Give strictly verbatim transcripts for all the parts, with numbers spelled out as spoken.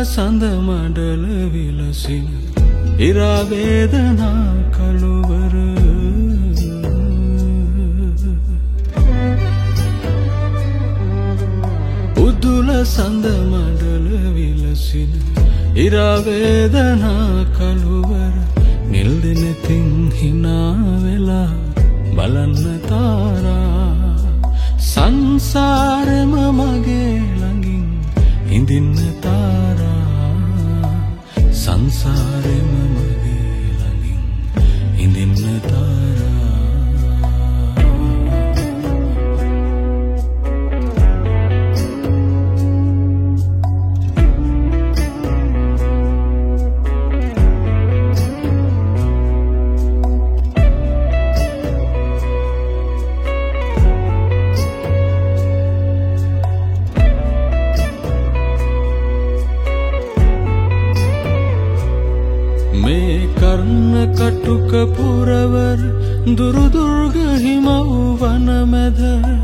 සඳ මඩල විලසින ඉරා වේදනා කළුවර උදුල සඳ මඩල විලසින ඉරා වේදනා කළුවර නිල් දිනෙතින් හිනා වෙලා බලන්න තාරා සංසාරෙම මගේ ළඟින් හිඳින්න තාරා සංසාරෙම මගේ ළඟින් හිඳින්න තාරා මේ කර්ණ කටුක පුරවර දුරු දුර්ග හිම වන මැද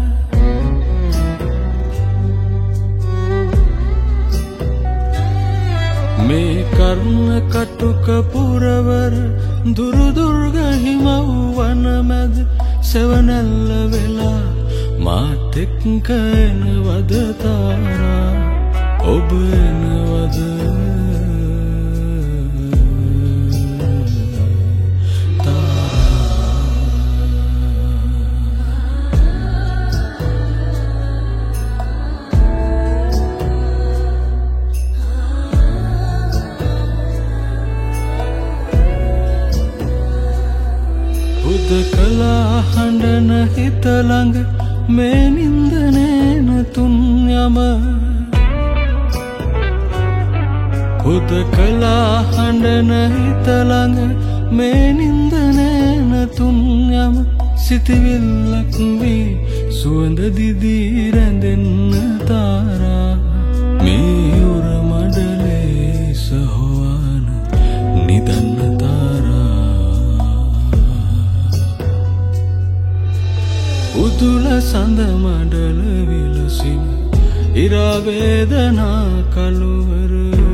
මේ කර්ණ කටුක පුරවර දුරු දුර්ග හිම වන මැද සෙවණැල්ල වෙලා මාත් එක්ක එනවද තාරා ඔබ එනවද හුදකලා හඬන හිත ළඟ මේ නින්ද නේන තුන් යම හුදකලා හඬන හිත ළඟ මේ නින්ද නේන තුන් යම සිතවිල්ලක් වී සුවඳ දිදී රැඳෙන්න තාරා මේ උර මඩලේ සහවන නිදන්න උදුල සඳ මඩල විලසින ඉරා වේදනා කළුවර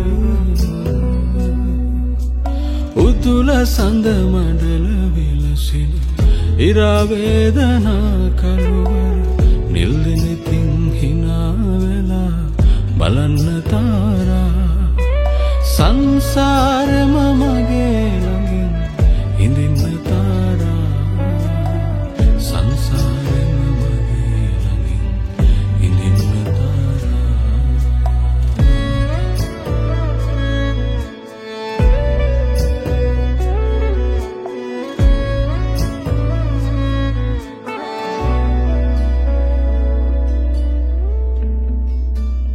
උදුල සඳ මඩල විලසින ඉරා වේදනා කළුවර නිල් දිනෙතින් හිනා වෙලා බලන්න තාරා සංසාරෙම